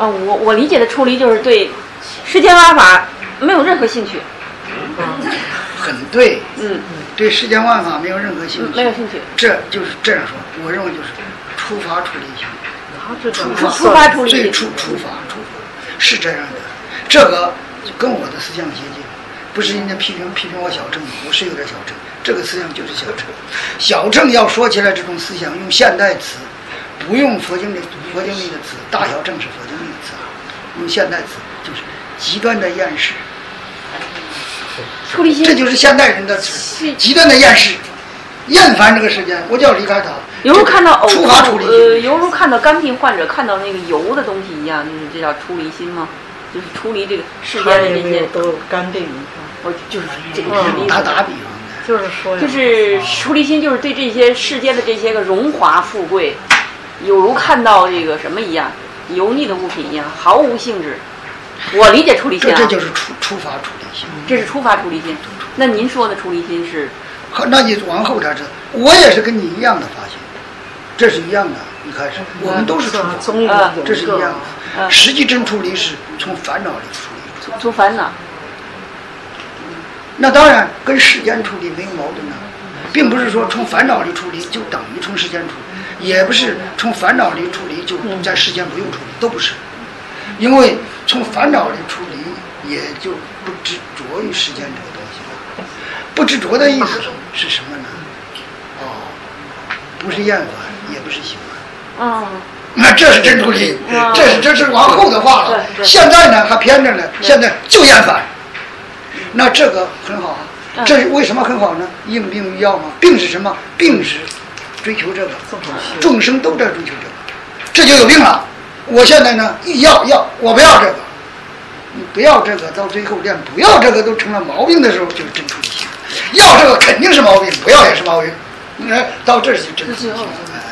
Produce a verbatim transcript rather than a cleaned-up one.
啊，我我理解的出离就是对世间万法没有任何兴趣。 嗯，很对。 嗯， 对世间万法没有任何兴趣。 没有兴趣。 这就是这样说，我认为就是出发出离心。 出发出发出离心。 最初出发出发是这样的，这个跟我的思想接近。不是人家批评批评我小乘，我是有点小乘，这个思想就是小乘。小乘要说起来这种思想，用现代词，不用佛经里佛经里的词，大小乘是佛经里的词，用现代词就是极端的厌世。 出离心， 这就是现代人的词，极端的厌世，厌烦这个世间，我就要离开它。 犹如看到出发出离心， 呃，犹如看到肝病患者看到那个油的东西一样，就是这叫出离心吗？就是出离这个世间的这些都肝病， 我就是这个出离。 打打比方的，就是说， 就是出离心，就是对这些世间的这些个荣华富贵，有如看到这个什么一样，油腻的物品一样，毫无兴致。我理解出离心啊， 这这就是出出发出离心， 这是出发出离心。那您说的出离心是？ 那你往后才知道，我也是跟你一样的发现，这是一样的。一开始我们都是出发， 啊， 这是一样的。 啊、 实际真出离是从烦恼里出离， 从从烦恼。 那当然跟世间出离没有矛盾呢，并不是说从烦恼里出离就等于从世间出离，也不是从烦恼里出离就在世间不用出离，都不是。因为从烦恼里出离，也就不执着于世间这个东西了。不执着的意思是什么呢？哦，不是厌烦，也不是喜欢。 哦。 那这是真出离，这是这是往后的话了。现在呢还偏着呢，现在就厌烦。那这个很好啊，这是为什么很好呢？应病于药嘛。病是什么？病是追求这个，众生都在追求这个，这就有病了。我现在呢，一要要，我不要这个，你不要这个，到最后连不要这个都成了毛病的时候，就是真出离心。要这个肯定是毛病，不要也是毛病。哎，到这是真出离心。